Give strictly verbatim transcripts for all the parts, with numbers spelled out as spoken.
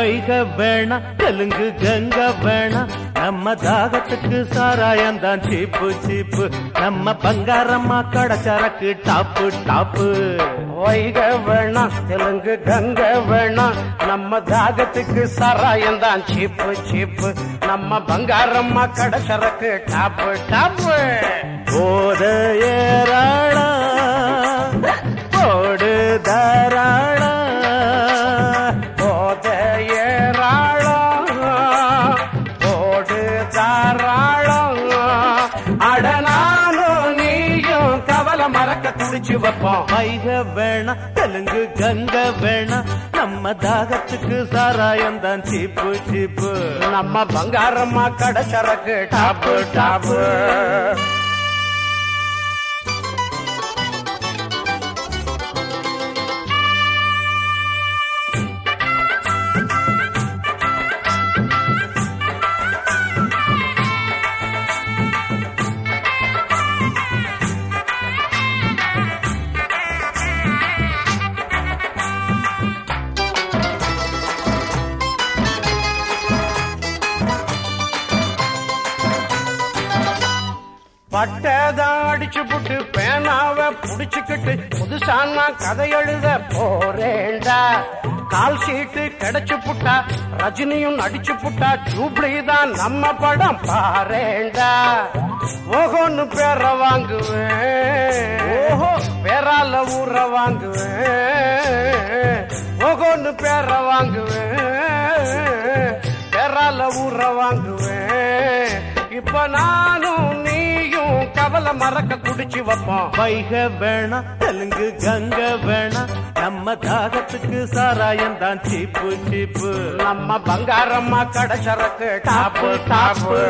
வைக வேணா தெலுங்கு கங்க வேணா நம்ம தாகத்துக்கு சாராயம் தான் சீப்பு சீப்பு நம்ம பங்காரம்மா கடச்சரக்கு டாப்பு டாப்பு வைக வேணா தெலுங்கு கங்க வேணா நம்ம தாகத்துக்கு சாராயம் தான் சீப்பு சீப்பு நம்ம பங்காரம்மா கடச்சரக்கு டாப்பு டாப்பு போத ஏராளா போடு தாராளா போத ஏராளா போடு தாராளா அடனானும் நீயும் கவலை மறக்க துடிச்சு வைப்போம் வைக வேணா தெலுங்கு கங்க வேணா நம்ம தாகத்துக்கு சாராயம் தான் சீப்பு சீப்பு நம்ம பங்காரம்மா கடச்சரக்கு டாப்பு டாப்பு பட்டதான் அடிச்சு புட்டு பேனாவை புடிச்சுக்கிட்டு புதுசா நான் கதை எழுத போறேன்டா கால் சீட்டு கிடைச்சு புட்டா ரஜினியும் நடிச்சு புட்டா ஜூப்ளி தான் நம்ம படம் பாரேண்டா ஓஹோன்னு பேர வாங்குவேன் ஓஹோ பேரால ஊற வாங்குவேன் ஓஹோன்னு பேர வாங்குவேன் பேரால ஊற வாங்குவேன் இப்ப நானும் நீயும் கவலை மறக்க குடிச்சு வைப்போம் வைக வேணா தெலுங்கு கங்க வேணா நம்ம தாகத்துக்கு சாராயம் தான் சீப்பு சீப்பு நம்ம பங்காரம்மா கடச்சரக்கு டாப்பு டாப்பு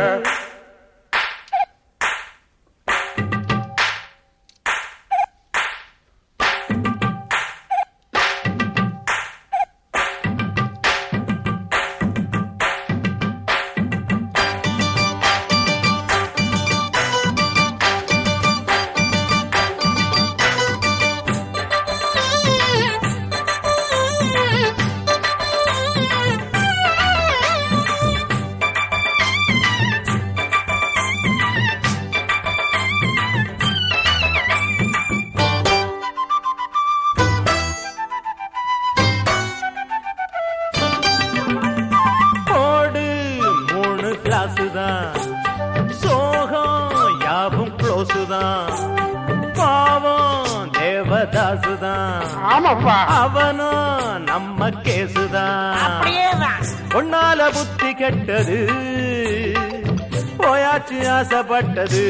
சோகம் யாவும் க்ளோஸுதான் பாவம் தேவதாசுதான் ஆமாப்பா அவனும் நம்ம கேசுதான் ஒன்னால புத்தி கெட்டது போயாச்சு ஆசைப்பட்டது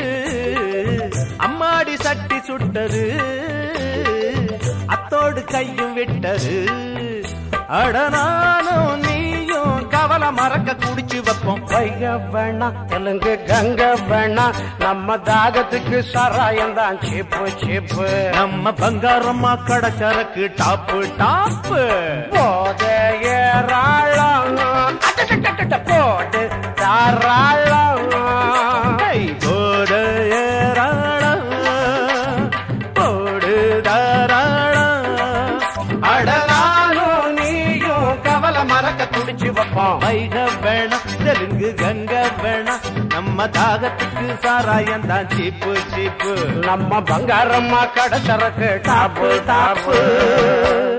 அம்மாடி சட்டி சுட்டது அத்தோடு கையும் விட்டது அடனானும் நீயும் கவலை மறக்க குடிச்சு வைப்போம் வைக வேணா தெலுங்கு கங்க வேணா நம்ம தாகத்துக்கு சாராயம் தான் சீப்பு சீப்பு நம்ம பங்காரம்மா கடச்சரக்கு டாப்பு டாப்பு போத ஏராளம் போடு தாராளம் போத ஏராளம் போடு தாராளம் அடனாலும் நீயும் கவலை மறக்க துடிச்சு வைப்போம் வைக வேணா தெலுங்கு கங்க வேணா நம்ம தாகத்துக்கு சாராயம் தான் சீப்பு சீப்பு நம்ம பங்காரம்மா கடச்சரக்கு டாப்பு டாப்பு